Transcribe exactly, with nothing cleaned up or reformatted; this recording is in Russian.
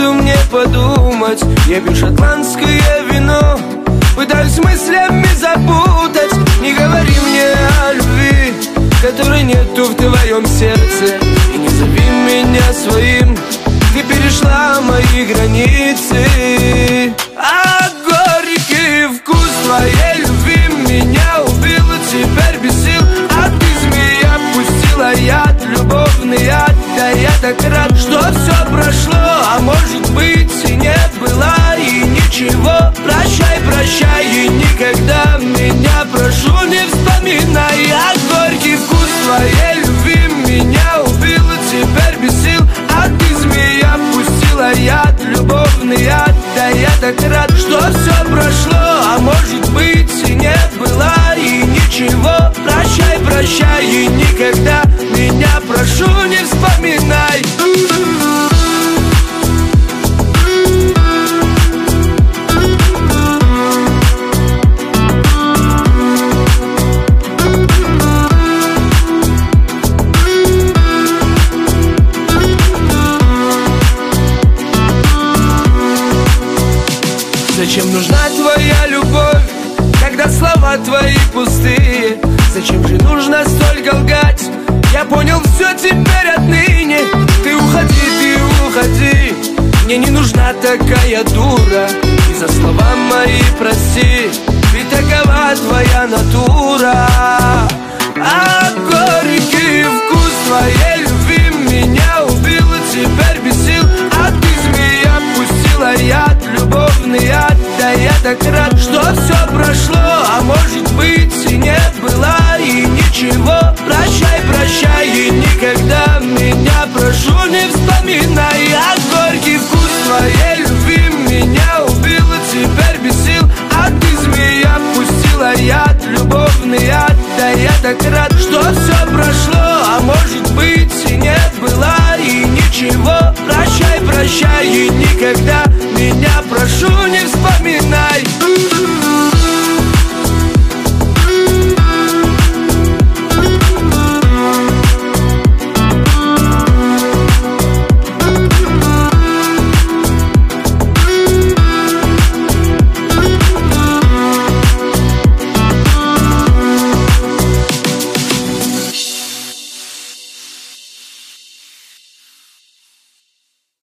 секунду мне подумать. Я пью шотландское вино, пытаюсь мыслями запутать. Не говори мне о любви, которой нету в твоем сердце. И не зови меня своим, ты перешла мои границы. А горький вкус твоей любви меня убил, теперь без сил. А ты, змея, пустила яд, любовный яд. Да я так рад, что все прошло, а может быть и нет было, и ничего. Прощай, прощай, и никогда меня, прошу, не вспоминай. А горький вкус твоей любви меня убил, теперь без сил. А ты, змея, пустила яд, любовный яд. Да я так рад, что все прошло, а может быть и нет было, и ничего. Прощай, прощай, и никогда меня, прошу, не вспоминай. Зачем нужна твоя любовь, когда слова твои пустые? Зачем же нужно столько лгать? Я понял все теперь отныне. Ты уходи, ты уходи, мне не нужна такая дура. И за слова мои прости, ведь такова твоя натура. А горький вкус твоей любви меня убил, теперь без сил. А ты, змея, пустила яд, любовный яд. Да я так рад, что все прошло, а может быть и нет было, и ничего. Прощай, прощай, и никогда меня, прошу, не вспоминай. А горький вкус твоей любви меня убил, теперь без сил. А ты, змея, пустила яд, любовный яд. Да я так рад, что все прошло, а может быть и нет было, и ничего. Прощай, прощай, и никогда меня, прошу, не вспоминай.